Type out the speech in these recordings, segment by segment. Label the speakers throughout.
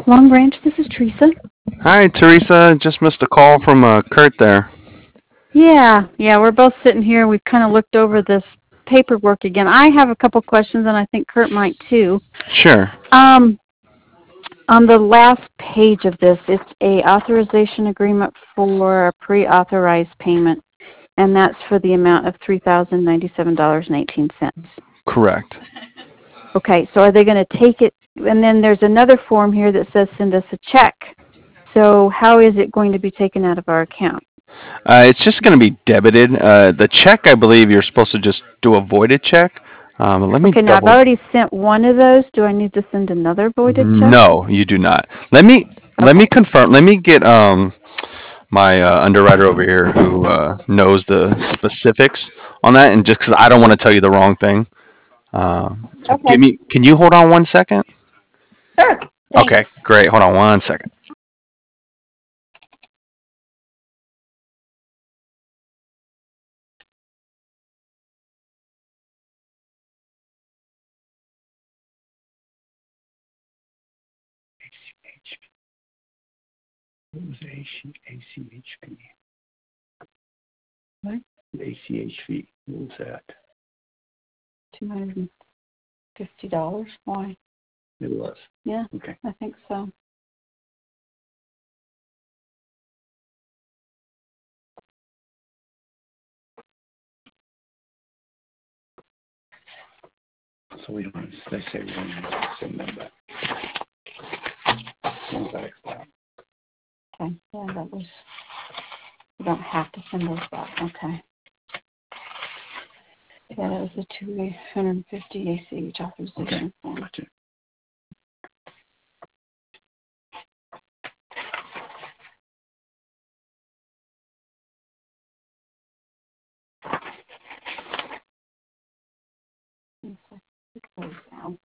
Speaker 1: Long Branch, this is Teresa.
Speaker 2: Hi, Teresa. Just missed a call from Kurt there.
Speaker 1: Yeah, we're both sitting here. We've kind of looked over this paperwork again. I have a couple questions, and I think Kurt might too.
Speaker 2: Sure.
Speaker 1: Um, on the last page of this, it's a authorization agreement for a pre-authorized payment, and that's for the amount of $3,097.18.
Speaker 2: Correct.
Speaker 1: Okay, so are they going to take it? And then there's another form here that says send us a check. So how is it going to be taken out of our account?
Speaker 2: It's just going to be debited. The check, I believe, you're supposed to just do a voided check. Let me
Speaker 1: Okay, now I've
Speaker 2: double.
Speaker 1: already sent one of those. Do I need to send another voided check?
Speaker 2: No, you do not. Let me
Speaker 1: Okay.
Speaker 2: confirm. Let me get my underwriter over here who knows the specifics on that, and just because I don't want to tell you the wrong thing. So
Speaker 1: Okay.
Speaker 2: can you hold on 1 second?
Speaker 1: Sure. Thanks.
Speaker 2: Okay, great. Hold on 1 second. What was ACH fee?
Speaker 1: What?
Speaker 2: The ACH fee. What was that?
Speaker 1: $250. Why?
Speaker 2: It was.
Speaker 1: Yeah,
Speaker 2: Okay.
Speaker 1: I think so.
Speaker 2: So we don't, they say we don't have to send them back. Send back that.
Speaker 1: Okay. Yeah, that was. You don't have to send those back. Okay. Yeah, that was the 250 ACH authorization form.
Speaker 2: Gotcha.
Speaker 1: Yes, I took those down.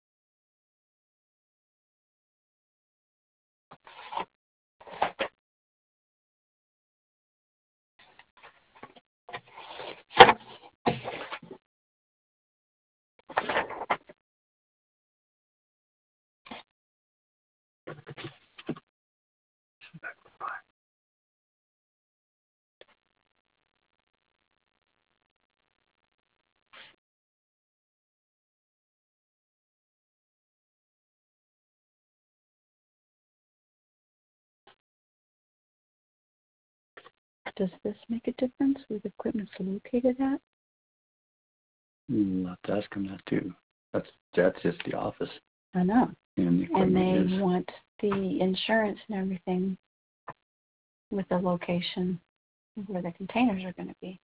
Speaker 1: Does this make a difference where the equipment's located at?
Speaker 2: We'll have to ask them that too. That's just the office
Speaker 1: I know.
Speaker 2: and the
Speaker 1: And
Speaker 2: equipment
Speaker 1: they
Speaker 2: is.
Speaker 1: want the insurance and everything with the location of where the containers are going to be.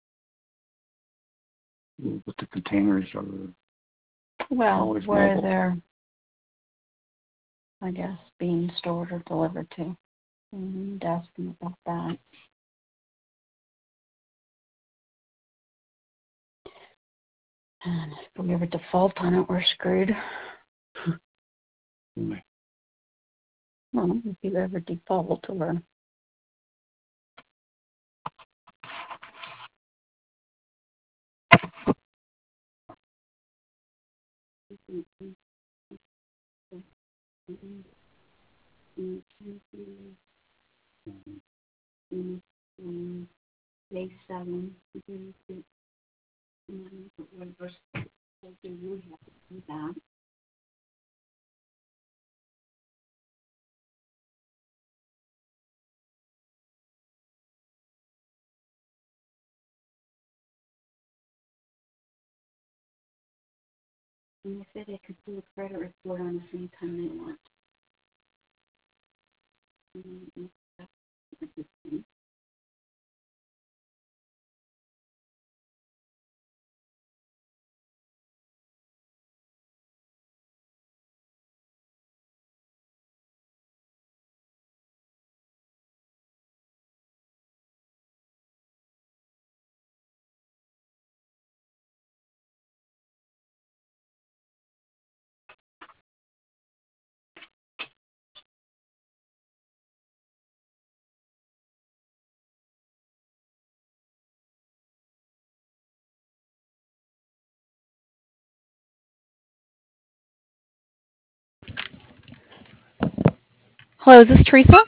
Speaker 2: But the containers are
Speaker 1: Well,
Speaker 2: always
Speaker 1: where
Speaker 2: mobile.
Speaker 1: they're, I guess, being stored or delivered to. And ask them about that. And if we ever default on it, we're screwed.
Speaker 2: Anyway,
Speaker 1: Well, if you ever default, we're day 7. That. And they said they could do a credit report on the same time they want.
Speaker 3: Hello, is this Teresa?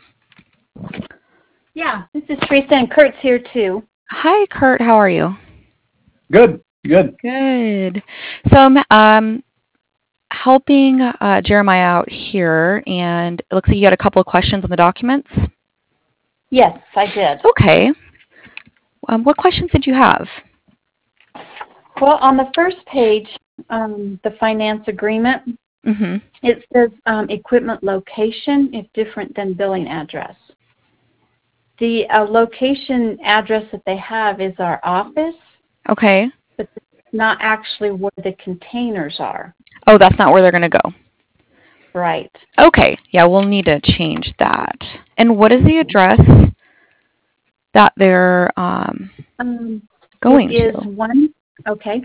Speaker 1: Yeah, this is Teresa, and Kurt's here too.
Speaker 3: Hi, Kurt. How are you?
Speaker 4: Good.
Speaker 3: Good. So I'm helping Jeremiah out here, and it looks like you had a couple of questions on the documents.
Speaker 1: Yes, I did.
Speaker 3: Okay. What questions did you have?
Speaker 1: Well, on the first page, the finance agreement,
Speaker 3: Mm-hmm.
Speaker 1: it says equipment location is different than billing address. The location address that they have is our office,
Speaker 3: Okay.
Speaker 1: but it's not actually where the containers are.
Speaker 3: Oh, that's not where they're going to go.
Speaker 1: Right.
Speaker 3: Okay. Yeah, we'll need to change that. And what is the address that they're going
Speaker 1: it is
Speaker 3: to?
Speaker 1: 1, okay,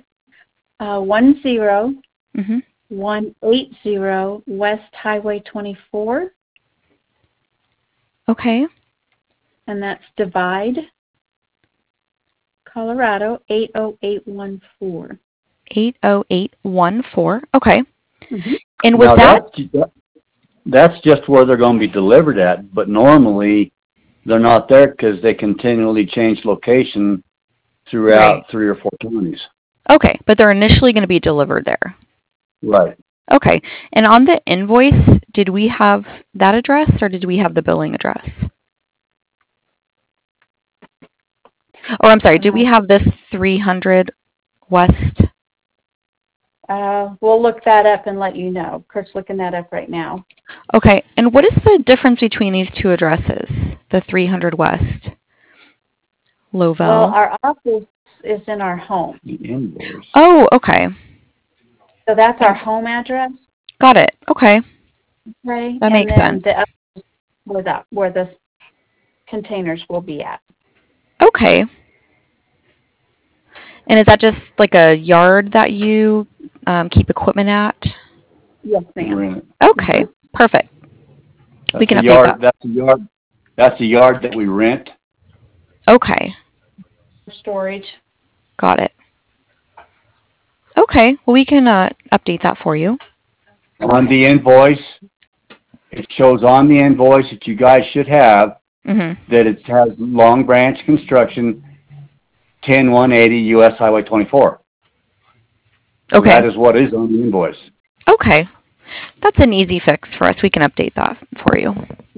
Speaker 1: 10180 West Highway 24,
Speaker 3: Okay.
Speaker 1: and that's Divide, Colorado 80814.
Speaker 3: 80814. Okay.
Speaker 1: Mm-hmm.
Speaker 3: And with
Speaker 4: Now
Speaker 3: that,
Speaker 4: that's just where they're going to be delivered at, but normally they're not there because they continually change location throughout
Speaker 3: Right.
Speaker 4: 3 or 4 counties.
Speaker 3: okay, but they're initially going to be delivered there.
Speaker 4: Right.
Speaker 3: Okay. And on the invoice, did we have that address or did we have the billing address? Or I'm sorry, did we have this 300 West?
Speaker 1: We'll look that up and let you know. Kurt's looking that up right now.
Speaker 3: Okay. And what is the difference between these two addresses? The 300 West, Lovell.
Speaker 1: Well, our office is in our home.
Speaker 4: The invoice.
Speaker 3: Oh, okay.
Speaker 1: So that's our home address.
Speaker 3: Got it. Okay.
Speaker 1: Okay.
Speaker 3: That makes sense.
Speaker 1: The other where the containers will be at.
Speaker 3: Okay. And is that just like a yard that you keep equipment at?
Speaker 1: Yes, ma'am.
Speaker 4: Rent.
Speaker 3: Okay. Perfect. We can update that.
Speaker 4: That's the yard that we rent.
Speaker 3: Okay.
Speaker 1: Storage.
Speaker 3: Got it. Okay. Well, we can update that for you.
Speaker 4: On the invoice, it shows on the invoice that you guys should have
Speaker 3: Mm-hmm.
Speaker 4: that it has Long Branch Construction, 10180 US Highway 24. So
Speaker 3: Okay.
Speaker 4: that is what is on the invoice.
Speaker 3: Okay. That's an easy fix for us. We can update that for you.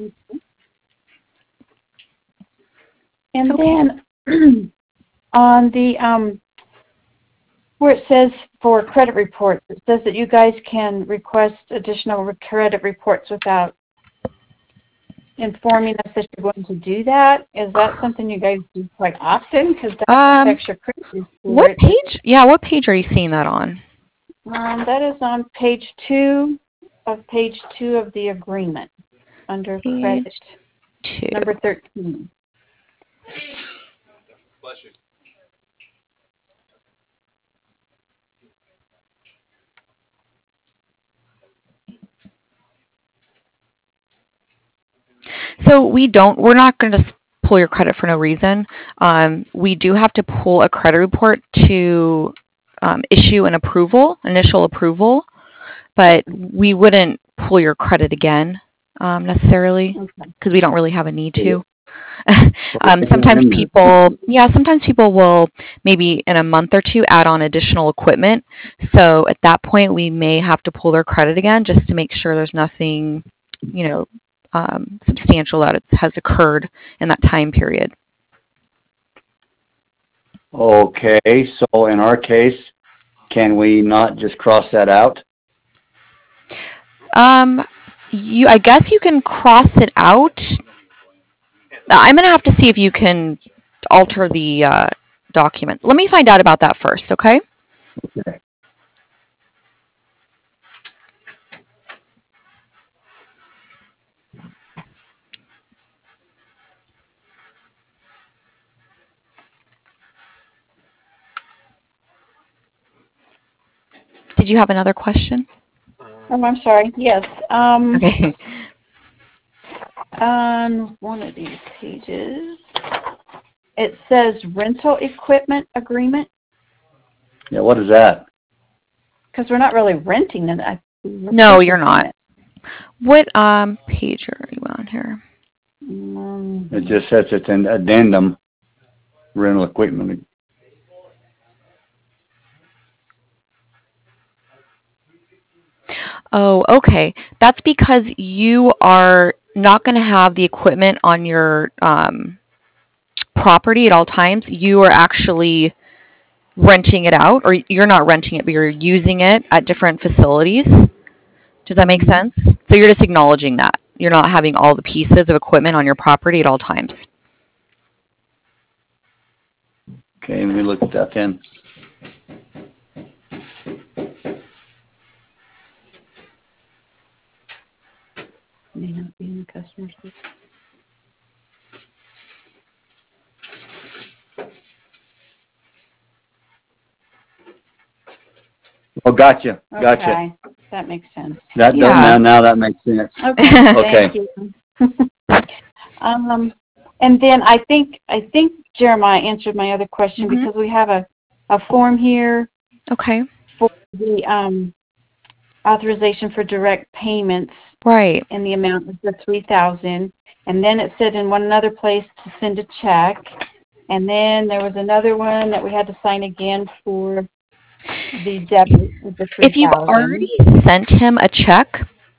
Speaker 1: And then on the where it says for credit reports, it says that you guys can request additional credit reports without informing us that you're going to do that. Is that something you guys do quite often? Because that affects your credit report.
Speaker 3: What page? Yeah, what page are you seeing that on?
Speaker 1: That is on page 2 of the agreement under credit,
Speaker 3: Page 2.
Speaker 1: number 13.
Speaker 2: Bless you.
Speaker 3: So we're not going to just pull your credit for no reason. We do have to pull a credit report to issue an initial approval, but we wouldn't pull your credit again necessarily because we don't really have a need to. Sometimes people will maybe in a month or two add on additional equipment. So at that point, we may have to pull their credit again just to make sure there's nothing, substantial that has occurred in that time period.
Speaker 4: Okay, so in our case, can we not just cross that out?
Speaker 3: I guess you can cross it out. I'm going to have to see if you can alter the document. Let me find out about that first, okay?
Speaker 4: Okay.
Speaker 3: Did you have another question?
Speaker 1: Oh, I'm sorry. Yes.
Speaker 3: Okay.
Speaker 1: On one of these pages, it says rental equipment agreement.
Speaker 4: Yeah, what is that?
Speaker 1: Because we're not really renting it.
Speaker 3: No, you're not. What page are you on? here.
Speaker 4: It just says it's an addendum, rental equipment.
Speaker 3: Oh, okay. That's because you are not going to have the equipment on your property at all times. You are actually renting it out, or you're not renting it, but you're using it at different facilities. Does that make sense? So you're just acknowledging that. You're not having all the pieces of equipment on your property at all times.
Speaker 4: Okay, let me look at that then.
Speaker 1: May not be in the customer's list.
Speaker 4: Oh, gotcha.
Speaker 1: Okay, that makes sense.
Speaker 4: That
Speaker 3: Yeah.
Speaker 4: now that makes sense.
Speaker 1: Okay,
Speaker 4: Okay.
Speaker 1: thank you. And then I think Jeremiah answered my other question
Speaker 3: Mhm.
Speaker 1: because we have a form here
Speaker 3: Okay.
Speaker 1: for the authorization for direct payments
Speaker 3: Right.
Speaker 1: in the amount of the $3,000, and then it said in another place to send a check, and then there was another one that we had to sign again for the debit of the $3,000.
Speaker 3: If you've already sent him a check,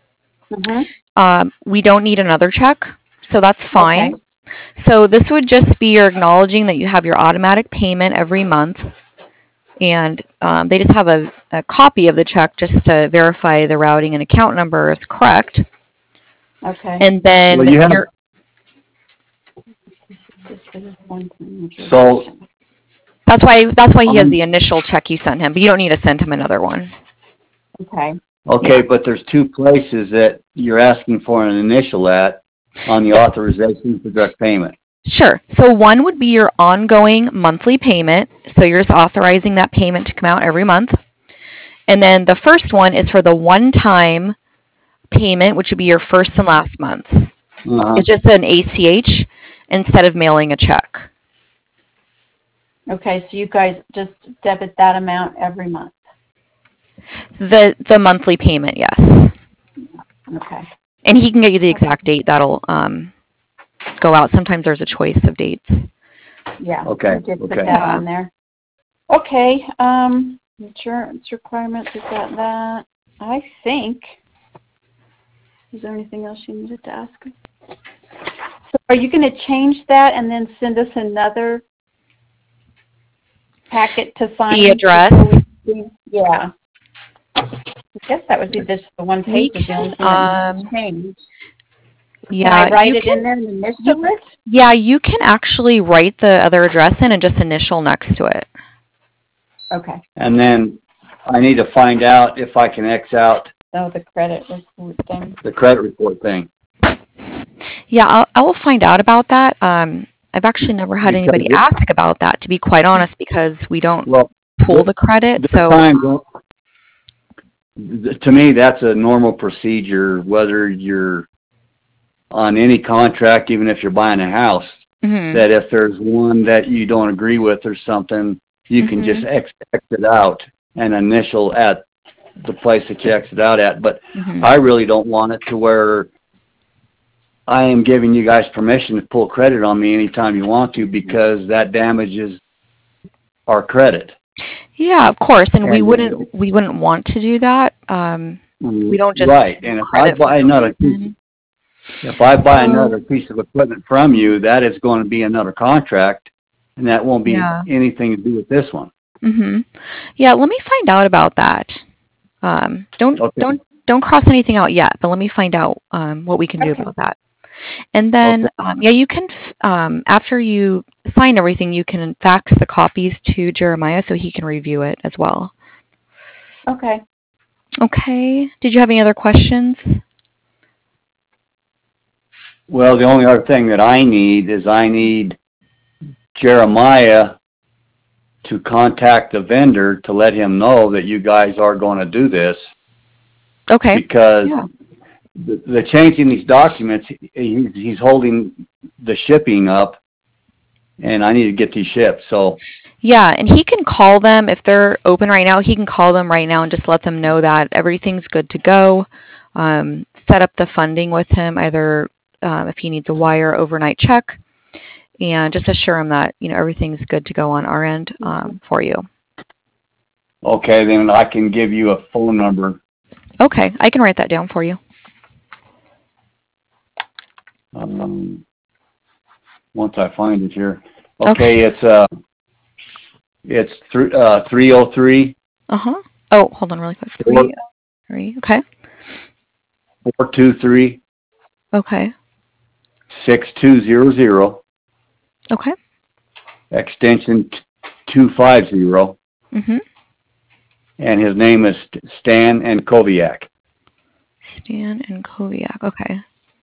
Speaker 3: we don't need another check, so that's fine.
Speaker 1: Okay.
Speaker 3: So this would just be your acknowledging that you have your automatic payment every month, and they just have a copy of the check just to verify the routing and account number is correct.
Speaker 1: Okay.
Speaker 3: And then
Speaker 4: Well, you have-
Speaker 3: your
Speaker 4: So
Speaker 3: that's why he has the initial check you sent him, but you don't need to send him another one.
Speaker 1: Okay.
Speaker 4: Okay, but there's two places that you're asking for an initial at on the authorization for direct payment.
Speaker 3: Sure. So one would be your ongoing monthly payment. So you're just authorizing that payment to come out every month. And then the first one is for the one-time payment, which would be your first and last month. It's just an ACH instead of mailing a check.
Speaker 1: Okay, so you guys just debit that amount every month.
Speaker 3: The monthly payment, yes.
Speaker 1: Okay.
Speaker 3: And he can get you the exact date that'll go out. Sometimes there's a choice of dates.
Speaker 1: Yeah.
Speaker 4: Okay,
Speaker 1: I did put
Speaker 4: okay.
Speaker 1: that on there. Okay. Insurance requirements, we've got that. I think. Is there anything else you needed to ask? So are you going to change that and then send us another packet to sign?
Speaker 3: The address?
Speaker 1: Yeah. I guess that would be just the one page is the only thing that needs to change.
Speaker 3: Yeah,
Speaker 1: Can I write it in there and initial it?
Speaker 3: Yeah, you can actually write the other address in and just initial next to it.
Speaker 1: Okay.
Speaker 4: And then I need to find out if I can X out
Speaker 1: Oh, the credit report thing.
Speaker 4: the credit report thing.
Speaker 3: Yeah, I will find out about that. I've actually never had anybody ask about that, to be quite honest, because we don't pull the credit. So
Speaker 4: to me, that's a normal procedure, whether you're on any contract, even if you're buying a house, that if there's one that you don't agree with or something, you can just X it out and initial at the place that you X it out at. But I really don't want it to where I am giving you guys permission to pull credit on me anytime you want to, because that damages our credit.
Speaker 3: Yeah, of course, and we wouldn't want to do that. We don't just
Speaker 4: right. And if I buy another piece of equipment from you, that is going to be another contract, and that won't be anything to do with this one.
Speaker 3: Yeah, let me find out about that. Don't cross anything out yet, but let me find out what we can do about that. And then, you can, after you sign everything, you can fax the copies to Jeremiah so he can review it as well.
Speaker 1: Okay.
Speaker 3: Okay. Did you have any other questions?
Speaker 4: Well, the only other thing that I need Jeremiah to contact the vendor to let him know that you guys are going to do this.
Speaker 3: Okay.
Speaker 4: Because the changing these documents, he's holding the shipping up, and I need to get these shipped. So
Speaker 3: yeah, and he can call them if they're open right now. He can call them right now and just let them know that everything's good to go. Set up the funding with him, either if he needs a wire overnight check, and just assure him that, everything's good to go on our end for you.
Speaker 4: Okay, then I can give you a phone number.
Speaker 3: Okay, I can write that down for you.
Speaker 4: Once I find it here. Okay. It's 303.
Speaker 3: Oh, hold on really quick. 303. Okay.
Speaker 4: 423.
Speaker 3: Okay.
Speaker 4: 6200.
Speaker 3: Okay.
Speaker 4: Extension 250. And his name is Stan Ankoviak.
Speaker 3: Stan Ankoviak. Okay.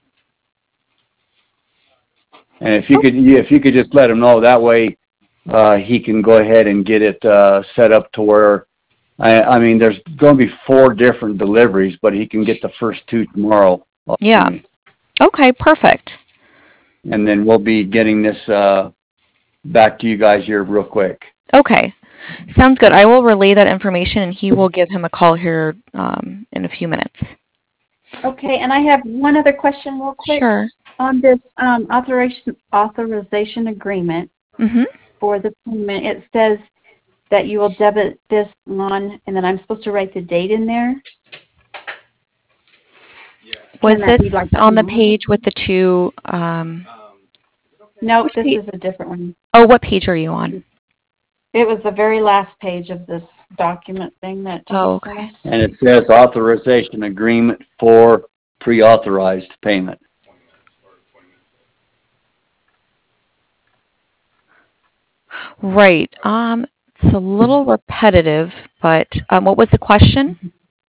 Speaker 4: And if you could just let him know, that way he can go ahead and get it set up to where, I mean, there's going to be 4 different deliveries, but he can get the first 2 tomorrow.
Speaker 3: Yeah. Okay, perfect.
Speaker 4: And then we'll be getting this back to you guys here real quick.
Speaker 3: Okay. Sounds good. I will relay that information, and he will give him a call here in a few minutes.
Speaker 1: Okay, and I have one other question real quick.
Speaker 3: Sure.
Speaker 1: On this authorization agreement for the payment, it says that you will debit this on, and then I'm supposed to write the date in there.
Speaker 3: Was this on the page with the 2?
Speaker 1: No, this is a different one.
Speaker 3: Oh, what page are you on?
Speaker 1: It was the very last page of this document thing that.
Speaker 3: Oh, okay.
Speaker 4: And it says authorization agreement for pre-authorized payment.
Speaker 3: Right. It's a little repetitive, but what was the question?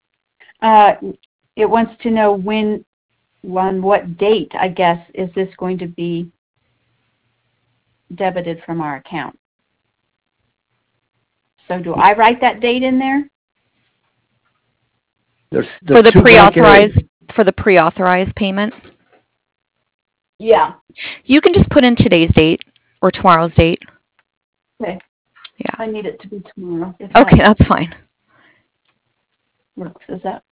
Speaker 1: It wants to know on what date, I guess, is this going to be debited from our account. So do I write that date in there?
Speaker 3: For the pre-authorized payment?
Speaker 1: Yeah.
Speaker 3: You can just put in today's date or tomorrow's date.
Speaker 1: Okay.
Speaker 3: Yeah.
Speaker 1: I need it to be tomorrow.
Speaker 3: Okay, that's fine.
Speaker 1: Works. Is that?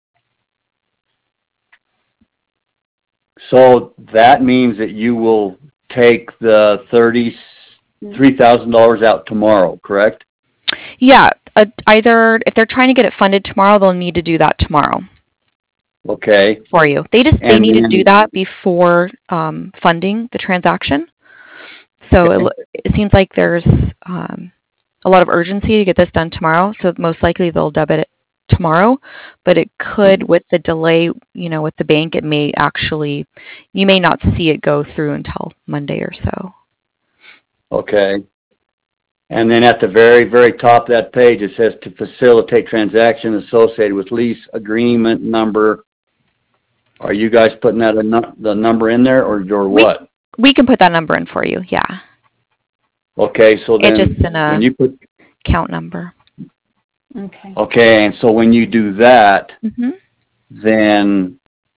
Speaker 4: So that means that you will take the $33,000 out tomorrow, correct?
Speaker 3: Yeah. Either if they're trying to get it funded tomorrow, they'll need to do that tomorrow.
Speaker 4: Okay.
Speaker 3: For you. They need to do that before funding the transaction. So it seems like there's a lot of urgency to get this done tomorrow. So most likely they'll debit it tomorrow, but it could, with the delay, with the bank, it may actually, you may not see it go through until Monday or so.
Speaker 4: Okay. And then at the very, very top of that page, it says to facilitate transaction associated with lease agreement number. Are you guys putting that the number in there or what?
Speaker 3: We can put that number in for you, yeah.
Speaker 4: Okay, so then
Speaker 3: it's just in a
Speaker 4: when you put
Speaker 3: account number.
Speaker 1: Okay.
Speaker 4: Okay, and so when you do that, then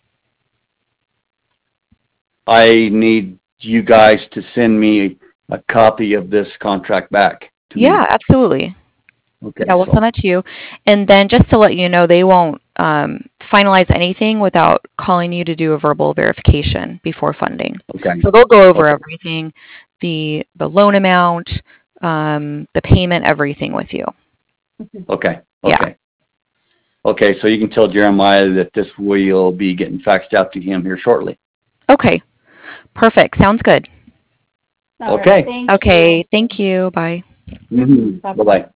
Speaker 4: I need you guys to send me a copy of this contract back to me.
Speaker 3: Yeah, absolutely.
Speaker 4: Okay.
Speaker 3: Yeah, we'll send that to you. And then just to let you know, they won't finalize anything without calling you to do a verbal verification before funding.
Speaker 4: Okay.
Speaker 3: So they'll go over everything, the loan amount, the payment, everything with you.
Speaker 4: Okay.
Speaker 3: Yeah.
Speaker 4: Okay, so you can tell Jeremiah that this will be getting faxed out to him here shortly.
Speaker 3: Okay. Perfect. Sounds good.
Speaker 1: All
Speaker 4: Okay.
Speaker 1: right,
Speaker 3: Okay. Thank you. Bye.
Speaker 4: Bye-bye.